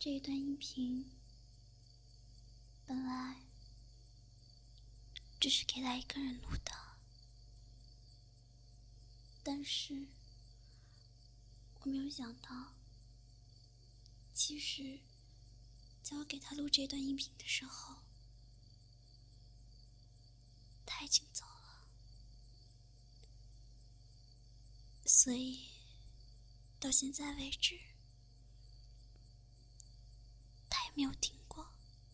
这一段音频本来只是给他一个人录的，但是我没有想到，其实在我给他录这段音频的时候，他已经走了，所以到现在为止，他也没有听过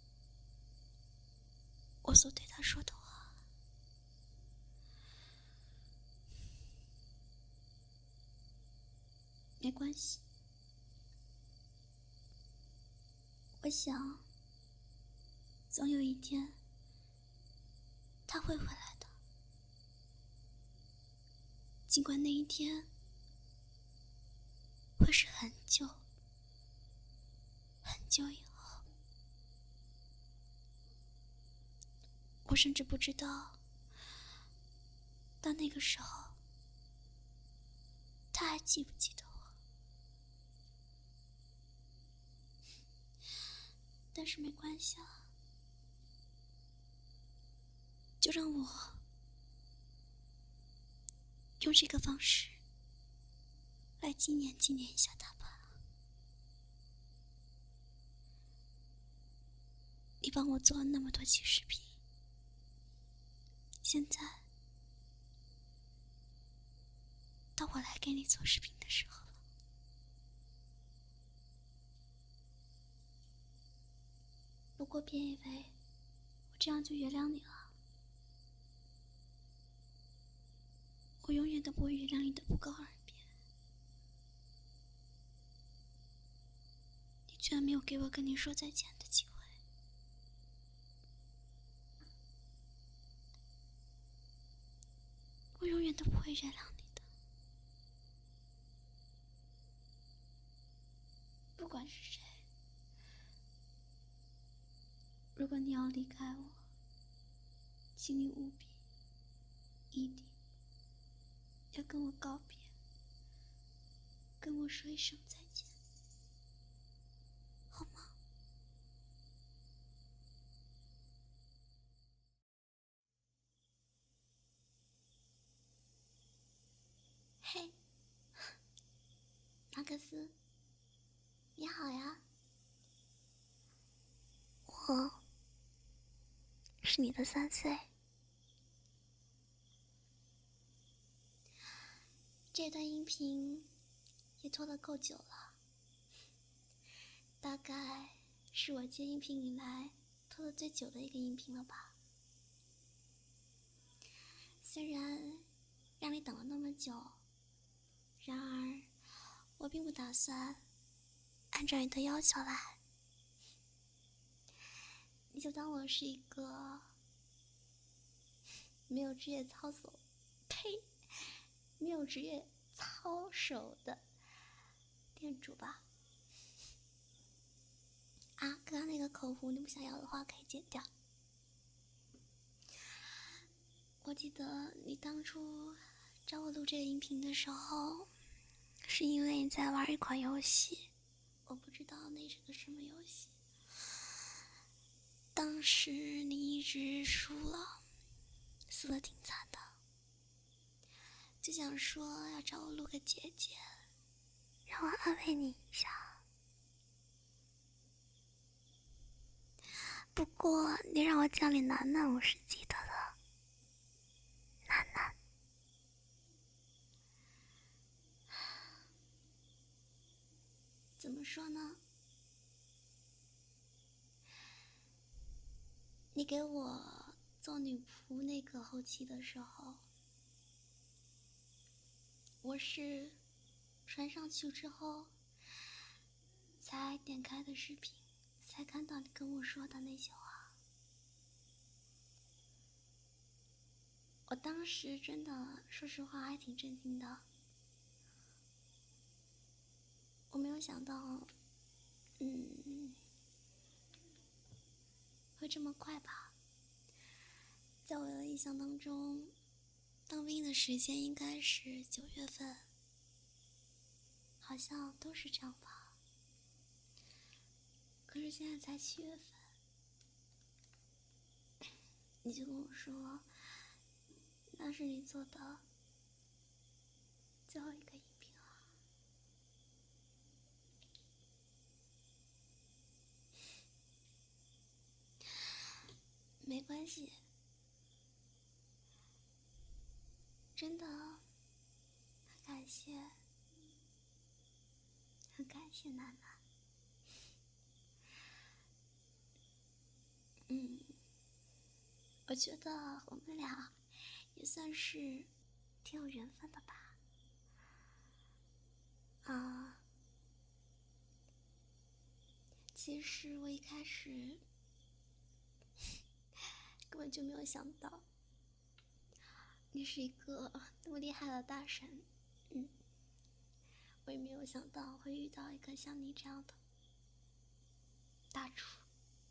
我所对他说的话。没关系，我想总有一天他会回来的，尽管那一天会是很久很久以后。我甚至不知道到那个时候他还记不记得我。但是没关系啊，就让我用这个方式来纪念一下他吧。你帮我做了那么多期视频，现在到我来给你做视频的时候了。不过别以为我这样就原谅你了，我永远都不会原谅你的不告而别。你居然没有给我跟你说再见的机会。我永远都不会原谅你的，不管是谁。如果你要离开我，请你务必一定要跟我告别，跟我说一声再见，好吗？嘿，马克思，你好呀。我是你的3岁。这段音频也拖得够久了，大概是我接音频以来拖得最久的一个音频了吧。虽然让你等了那么久，然而我并不打算按照你的要求来，你就当我是一个没有职业操守，呸，没有职业操守的店主吧。啊，刚刚那个口胡你不想要的话可以剪掉。我记得你当初找我录这个音频的时候，是因为你在玩一款游戏，我不知道那是个什么游戏。当时你一直输了，输得挺惨的，就想说要找我录个姐姐，让我安慰你一下。不过你让我叫你楠楠，我是记得的。楠楠，怎么说呢？你给我做女仆那个后期的时候，我是传上去之后才点开的视频，才看到你跟我说的那些话。我当时真的说实话还挺震惊的，我没有想到会这么快吧。在我的印象当中，当兵的时间应该是9月份，好像都是这样吧。 可是现在才7月份，你就跟我说那是你做的最后一个音频了。没关系，真的很感谢，很感谢楠楠。我觉得我们俩也算是挺有缘分的吧。其实我一开始根本就没有想到你是一个那么厉害的大神，我也没有想到会遇到一个像你这样的大厨。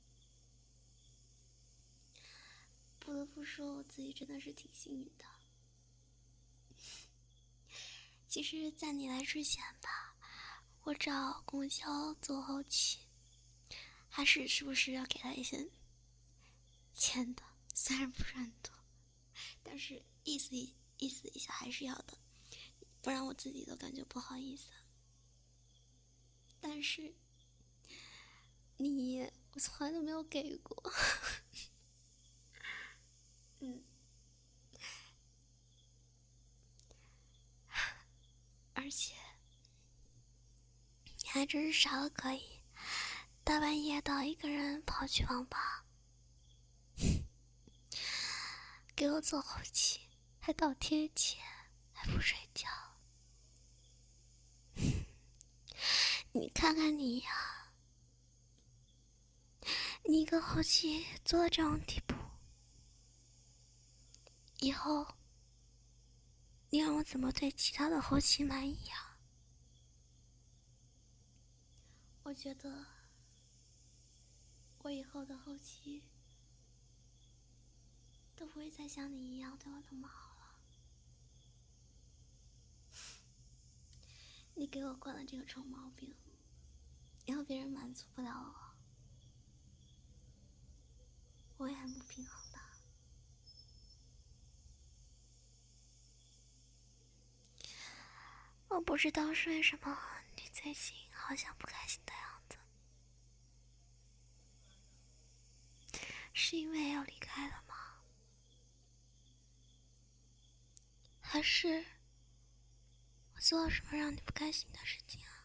不得不说，我自己真的是挺幸运的。其实在你来之前吧，我找龚潇做后期，还是不是要给他一些钱的，虽然不是很多，但是意思一下还是要的，不然我自己都感觉不好意思。但是你，我从来都没有给过。而且你还真是傻的可以，大半夜的一个人跑去网吧，给我做后期，还倒贴钱，还不睡觉。你看看你呀，你一个后期做到这种地步，以后你让我怎么对其他的后期满意啊？我觉得我以后的后期都不会再像你一样对我那么好了。你给我惯了这个臭毛病，以后别人满足不了我也很不平衡的。我不知道是为什么你最近好像不开心的样子，是因为要离开了吗？还是我做了什么让你不开心的事情啊？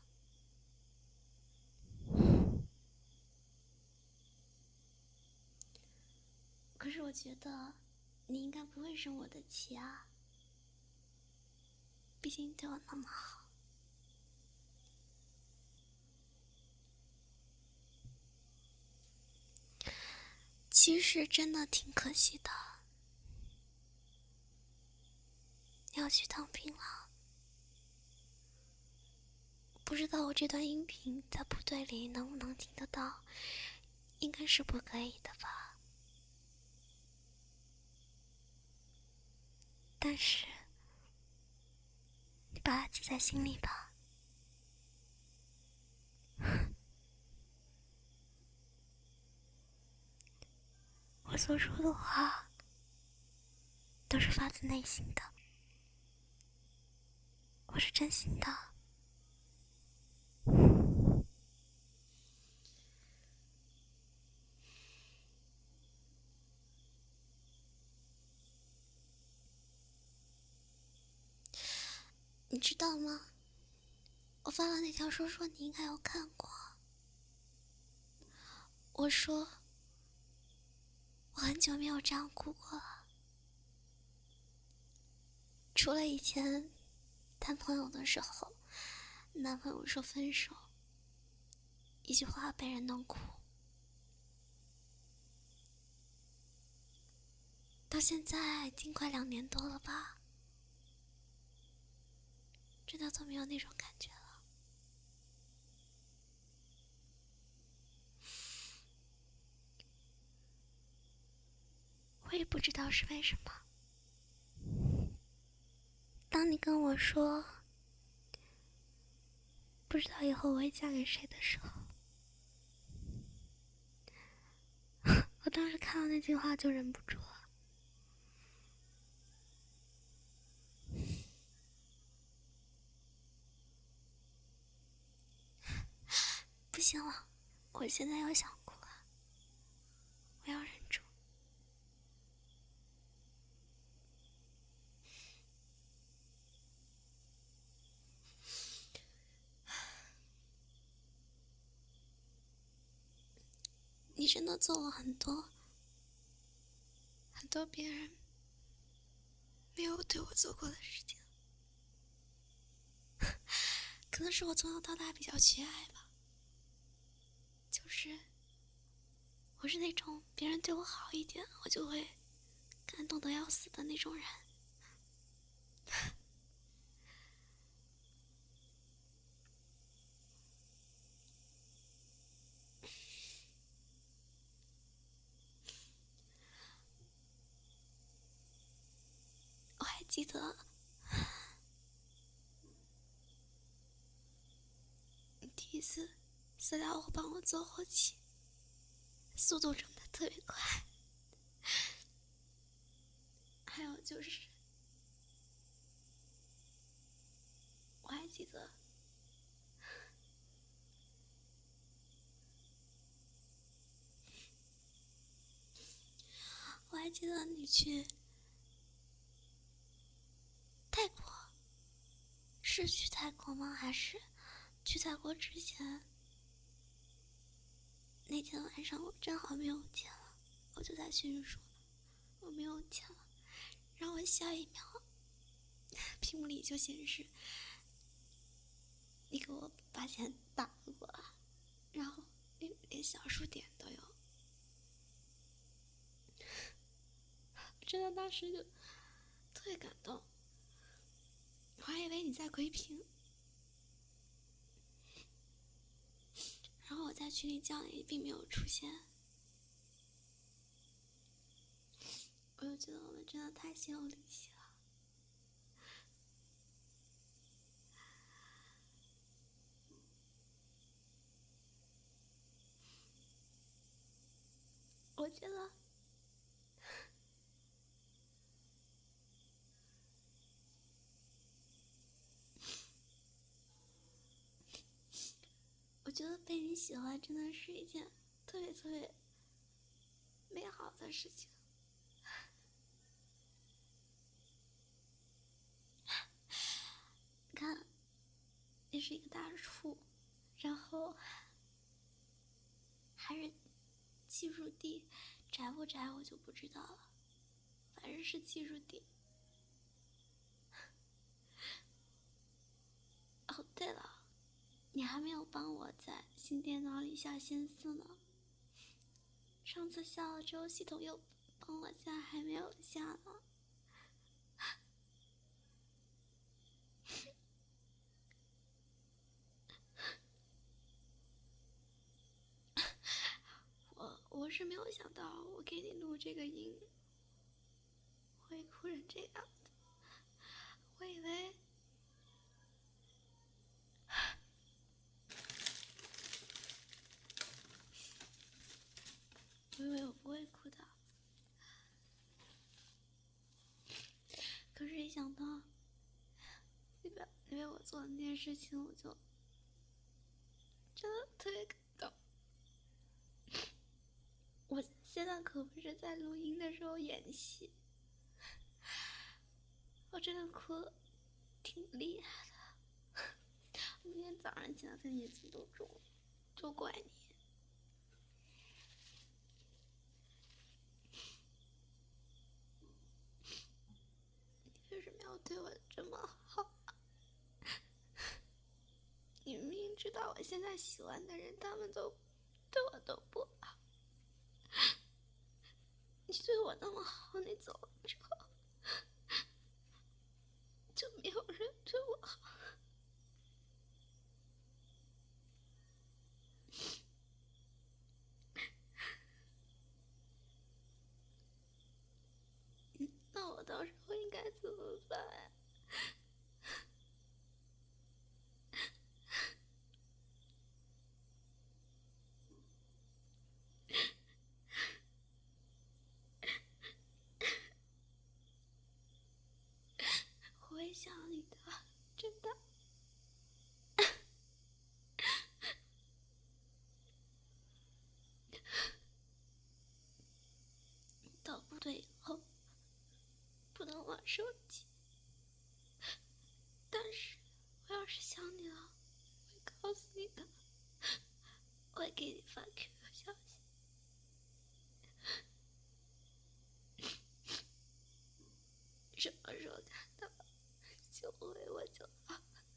可是我觉得你应该不会生我的气啊，毕竟你对我那么好。其实真的挺可惜的，要去当兵了。不知道我这段音频在部队里能不能听得到，应该是不可以的吧。但是你把它记在心里吧。我所说的话都是发自内心的，我是真心的。你知道吗？我发了那条说你应该有看过。我说我很久没有这样哭过了，除了以前谈朋友的时候，男朋友说分手，一句话被人弄哭，到现在已经快2年多了吧，真的都没有那种感觉了。我也不知道是为什么，当你跟我说不知道以后我会嫁给谁的时候， 当时看到那句话就忍不住了。不行了，我现在要想哭了，我要忍住。你真的做了很多别人没有对我做过的事情。可能是我从小到大比较缺爱吧，就是我是那种别人对我好一点我就会感动得要死的那种人。我还记得第一次饲料我帮我做后期，速度真的特别快。还有就是，我还记得你去泰国，是去泰国吗？还是去泰国之前那天晚上我正好没有钱了，我就在群里说我没有钱了，然后我下一秒屏幕里就显示你给我把钱打了过来，然后连小数点都有。真的当时就特别感动，我还以为你在窥屏，然后我在群里叫你并没有出现，我就觉得我们真的太心有灵犀了。我觉得被你喜欢真的是一件特别美好的事情。看，你是一个大厨，然后还是技术低，宅不宅我就不知道了，反正是技术低。哦，对了，你还没有帮我在新电脑里下仙四呢。上次下了之后，系统又帮我下，还没有下呢。我是没有想到，我给你录这个音会哭成这样的。我以为我不会哭的，可是一想到因为我做的那件事情，我就真的特别感动。我现在可不是在录音的时候演戏，我真的哭了挺厉害的。我今天早上起来眼睛都肿了，就怪你。你为什么要对我这么好？你明明知道我现在喜欢的人，他们都对我都不好。你对我那么好，你走了之后，就没有人对我好。那我到时候应该怎么办呀？ 想你的，真的。到部队以后不能玩手机，但是我要是想你了，我会告诉你的，我会给你发 QQ 消息。什么时候看到就回我就好。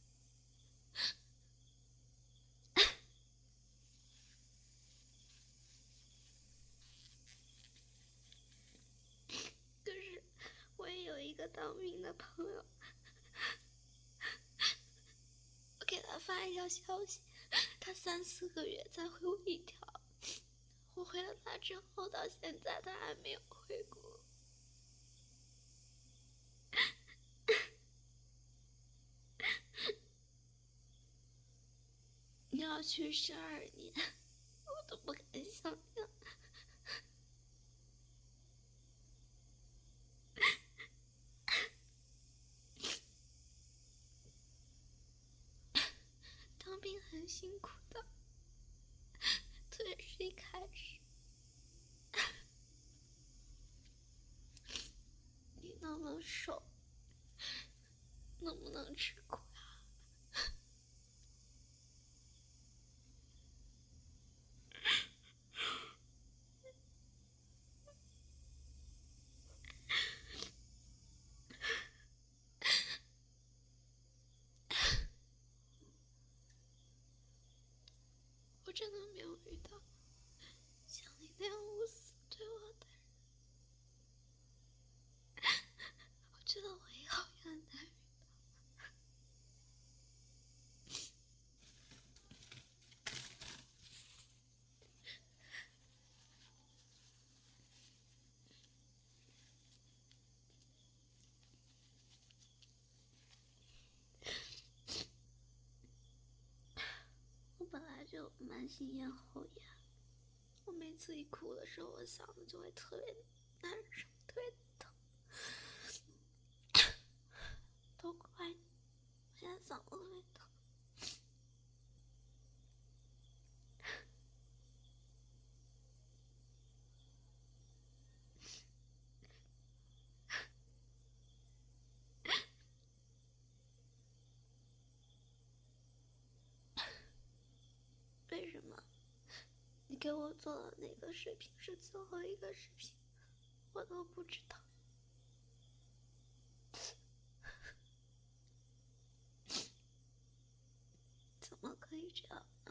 可是我也有一个当兵的朋友，我给他发一条消息，他3、4个月才回我一条，我回了他之后到现在他还没有回过。你要去12年，我都不敢想象。当兵很辛苦的，特别是一开始。你那么瘦，能不能吃苦啊？我真的没有遇到像你那样无私对我的人。我觉得我以后也很难遇到。我本来就慢性咽喉炎，我每次一哭的时候，我嗓子就会特别难受，特别疼。都怪你，我现在嗓子特别疼。为什么你给我做的那个视频是最后一个视频，我都不知道。怎么可以这样呢？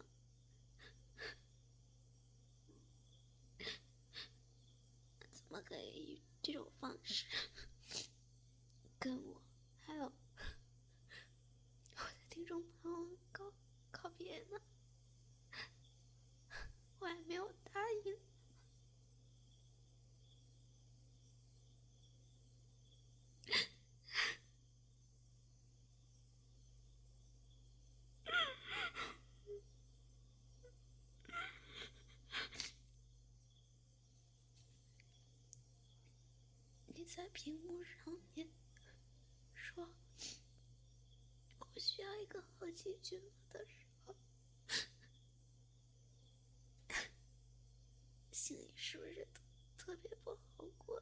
怎么可以以这种方式跟我还有我的听众朋友们告别呢？我还没有答应。你在屏幕上面说我需要一个好奇君的时候，心里是不是特别不好过？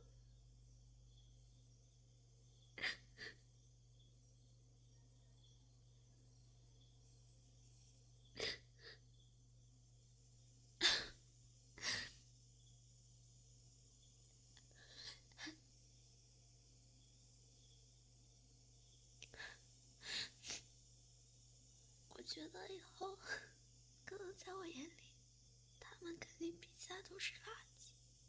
我觉得以后可能在我眼里，他们肯定比其他都是垃圾。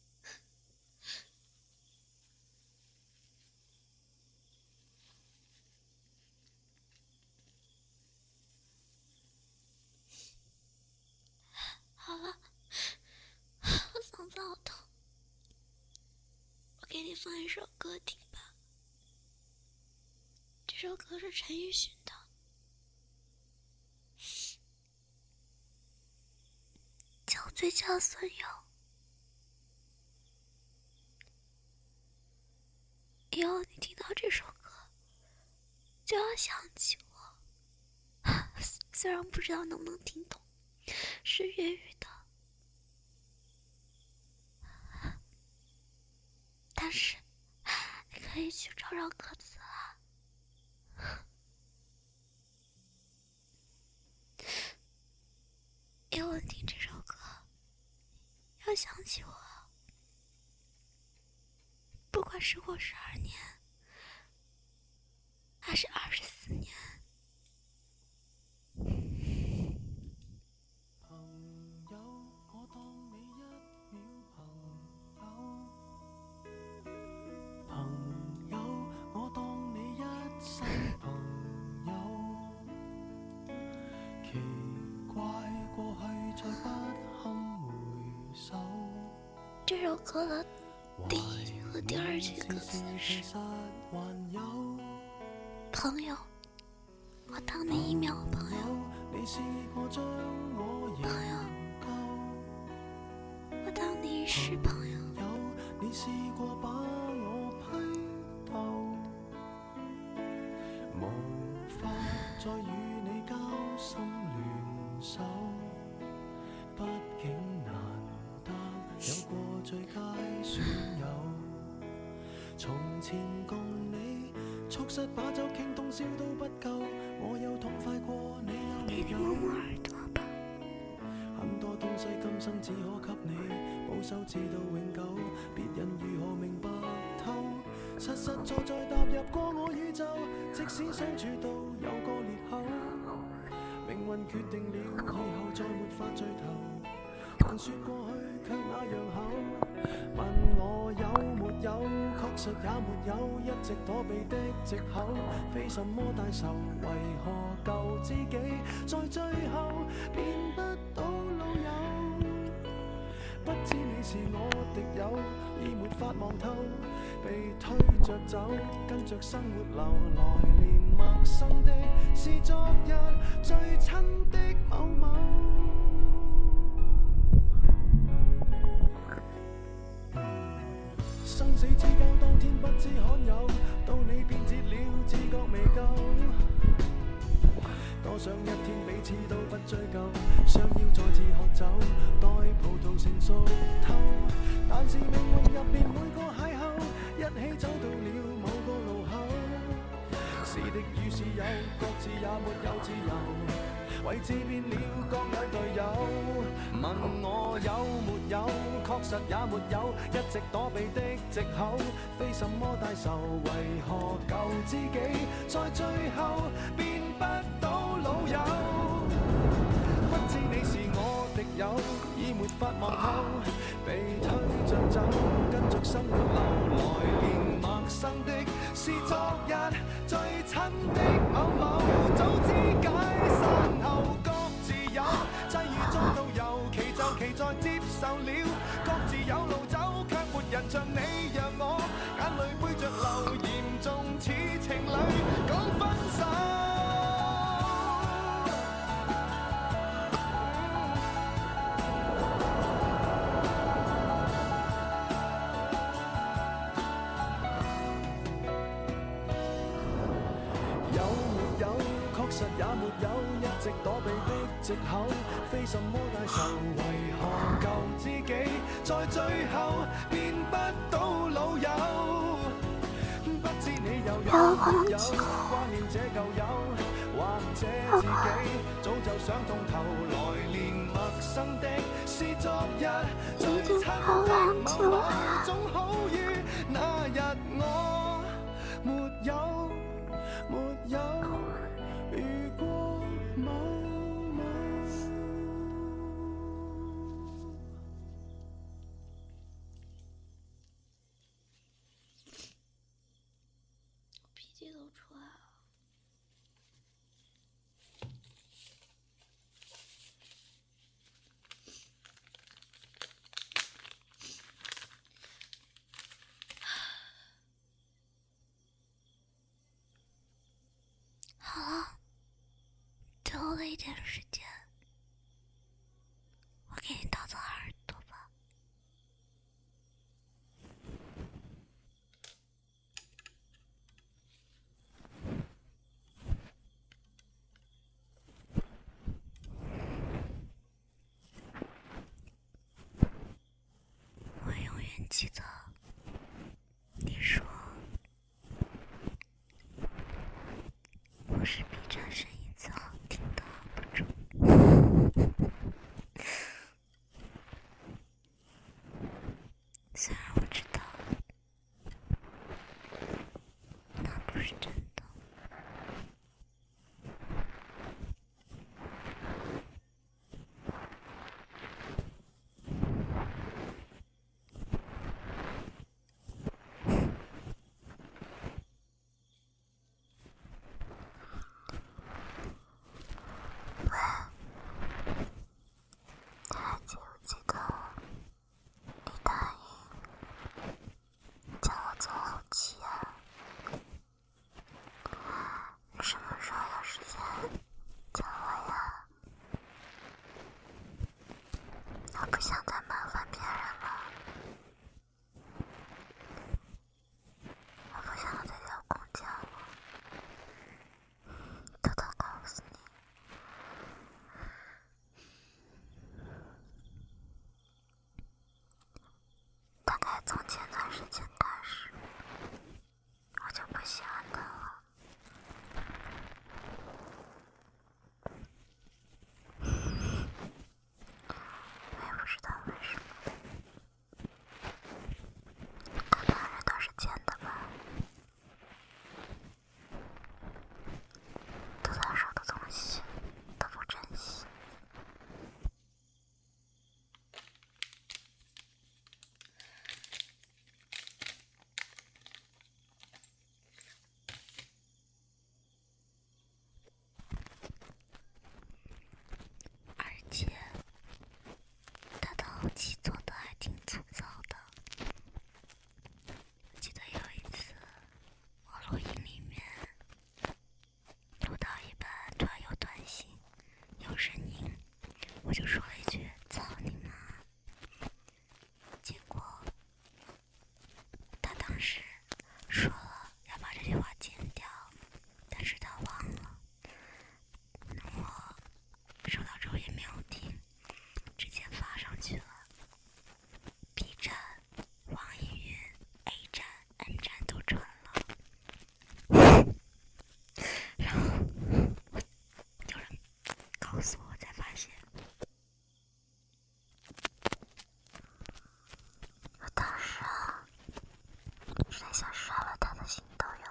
好了，我嗓子好疼，我给你放一首歌听吧。这首歌是陈奕迅的，叫《最佳损友》。以后你听到这首歌，就要要想起我。虽然不知道能不能听懂，是粤语的，但是你可以去找找歌词啊。因为听这首歌，要想起我，不管是过12年，还是24年。这首歌的第一和第二句歌词是：朋友，我当你1秒朋友，朋友，我当你一世朋友。你試過把我批鬥，無法再與你交心聯手，畢竟難得有過最佳損友。從前共你促膝把酒傾通宵都不夠，我有痛快過你有沒有？很多東西今生只可給你保守，至到永久，別人如何明白透？實實在在踏入過我宇宙，即使相處到有個裂口，命運決定了以後再沒法聚頭。還說過去卻那樣厚，問我有沒有，確實也沒有，一直躲避的藉口，非什麼大仇，為何舊知己在最後變不到老友？不知你是我敵友，已沒法望透，被推着走，跟着生活流，來年陌生的是昨日最親的某某。生死之交當天不知罕有，到你變節了，自覺未夠。多想一天彼此都不追究，想要再次喝酒，待葡萄成熟透。但是命運入面每個邂逅，一起走到了某個路口。是敵與是友，各自也沒有自由，位置變了，各有隊友。問我有沒有，確實也沒有，一直躲避的藉口，非什麼大仇，為何舊知己在最後變不到老友？不知你是我敵友，已沒法望透，被推着走，跟着生活流，來年陌生的是昨日最親的某某。早知解散後各自有，際遇中到有，其就其在接受了，各自有路走，卻沒人像你讓我眼淚背着流，嚴重似情侶講分手。確實也沒有，一直躲避的藉口，非什麼大仇，為何舊知己在最後變不到老友？不知你又有沒有掛念這舊友，或者自己早就想通透，來年陌生的是昨日最親的某某，總好於那日我沒有沒有遇過某某。鼻涕都出来了。好了，最后的一点时间，我给你掏掏耳朵吧。 记得你说我是 B 站声音最好听的 UP 主。虽然我知道那不是真的。不想再麻烦别人了，我不想再叫公交了。偷偷告诉你，大概从前段时间开始，我就不喜欢他了。我也不知道为什么，可能人都是贱的吧，得到手的东西都不珍惜。而且他的后期做的还挺粗糙的。记得有一次我录音里面录到一半，突然有短信有声音，我就说了一句操你妈。结果他当时说了要把这句话剪掉，但是他忘了。我收到之后也没有听，直接发上去了。B 站、网易云、A 站、N 站都传了。然后有人告诉我，才发现我当时是想刷了他的心都有。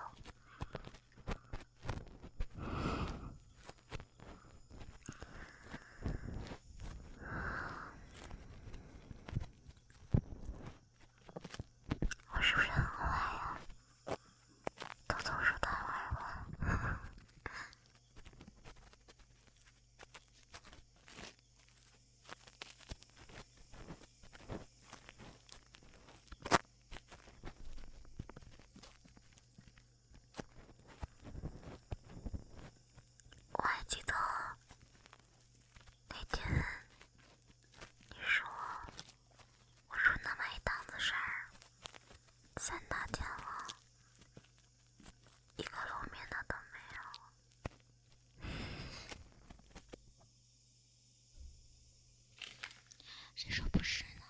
我是不是很坏呀？都总说他坏话。我还记得那天你说我说那么一档子事儿，3大天了，一个露面的都没有。谁说不是呢？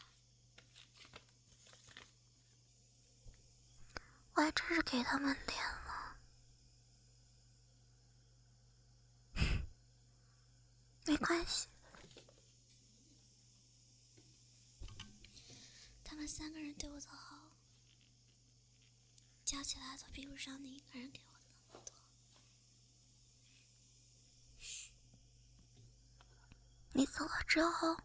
我还真是给他们脸了。没关系， 他们3个人对我的好，加起来都比不上你一个人给我的那么多。 你走了之后，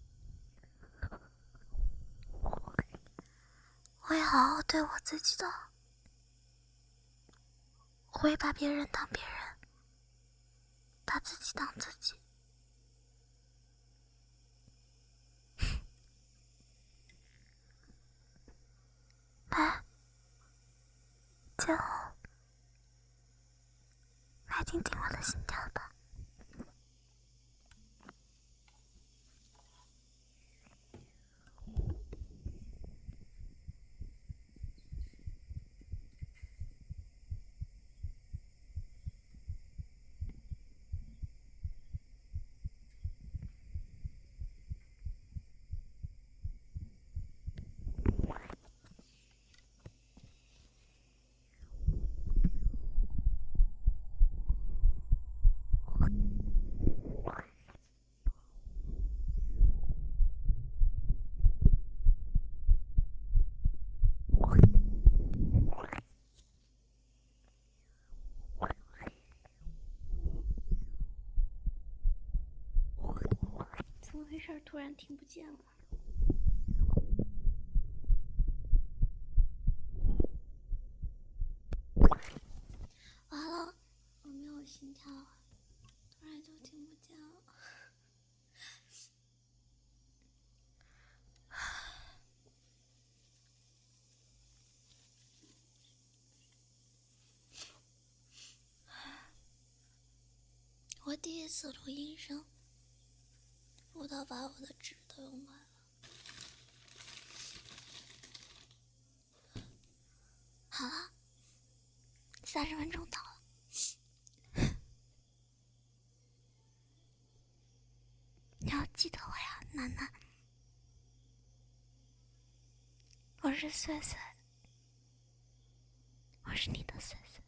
我会好好对我自己的。我会把别人当别人，把自己当自己。来，最后来听听我的心跳吧。 事儿突然听不见了。完了，我没有心跳了，突然就听不见了。我第一次录音声，录到把我的纸都用完了。好了，30分钟到了，你要记得我呀，楠楠。我是碎碎，我是你的碎碎。